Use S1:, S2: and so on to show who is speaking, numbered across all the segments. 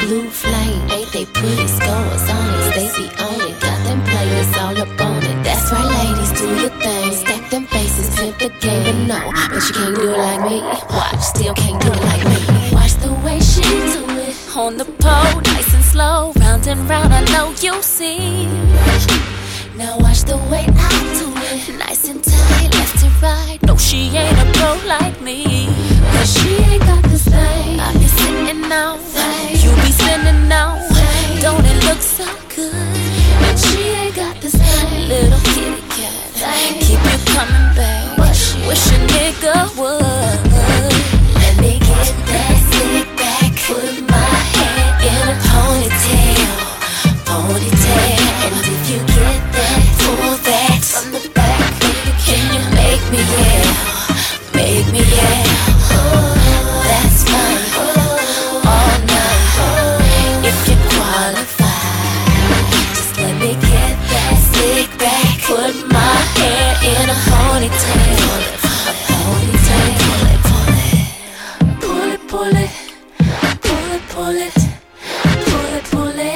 S1: blue flame. Ain't they pretty scores on it? They be on it. Got them players all up on it. That's right, ladies, do your thing. Stack them faces, pimp the game. But no, but you can't do it like me. Watch, still can't do it like me. Watch the way she do it. On the pole, nice and slow. Round and round, I know you'll see. Now watch the way I do it. Nice and tight, left to right. No, she ain't a pro like me. Cause she ain't got this thing. I be sitting now, you be spinning now. Don't it look so good? And she ain't got this thing. Little kitty cat, keep you coming back. Wish a nigga would. Let me get that slick back. Put my hair in a ponytail. And if you get that, pull that from the back, baby, can you make me yell? Make me yell. That's fine. All night. If you qualify, just let me get that slick back. Put my hair in a ponytail. A ponytail. Pull it, pull it. Pull it, pull it. Pull it, pull it.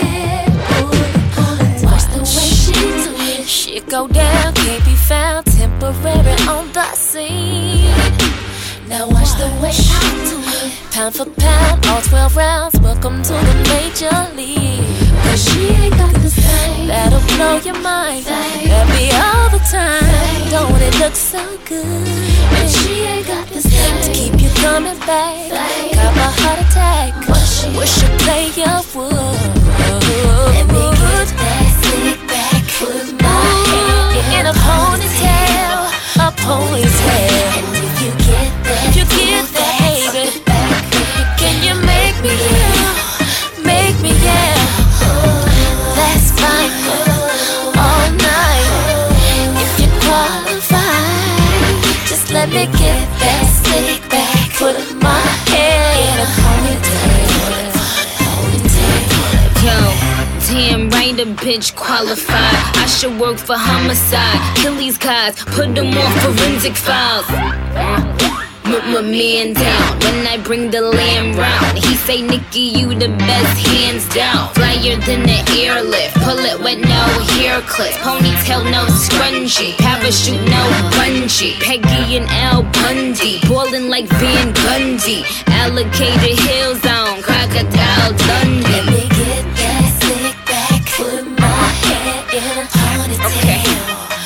S1: She go down, can't be found, temporary on the scene. Now watch the way I do it. Pound for pound, all 12 rounds. Welcome to the major league. Cause she ain't got this thing that'll blow your mind. That be all the time. Don't it look so good? And she ain't got this thing to keep you coming back. Got my heart attack. Wish a player would. Let me get that slick back. Put my hair in a ponytail, a ponytail. And if you get that, baby, can you make me yell? Make me yell. That's fine. All night. If you qualify, just let me get that slick back. Put my hair in a ponytail.
S2: Damn right, a bitch qualified. I should work for homicide. Kill these guys, put them on forensic files. Put my man down when I bring the lamb round. He say, Nikki, you the best, hands down. Flyer than the airlift, pull it with no hair clips. Ponytail, no scrunchie, parachute, no bungee. Peggy and Al Bundy, ballin' like Van Gundy. Alligator Hill Zone, Crocodile Dundee.
S1: Let me get that slick back. Put my hair in a ponytail.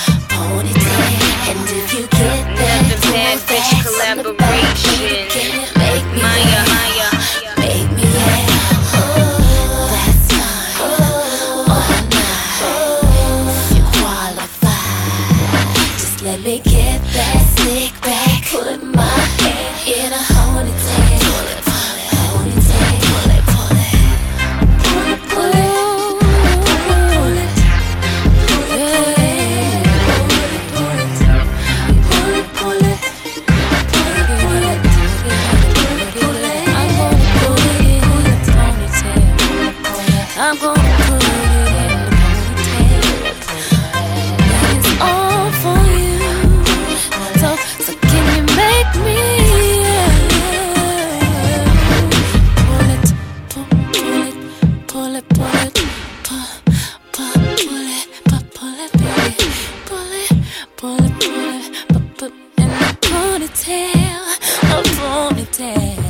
S1: And if you get that,
S2: the bad bitch collaboration.
S1: Make me
S2: Maya.
S1: Make me that's fine. All night. If you qualify, just let me get that slick back. Put my hair in a ponytail. I'm gonna put it in the ponytail. That is all for you. So can you make me pull it, put in the ponytail, a ponytail.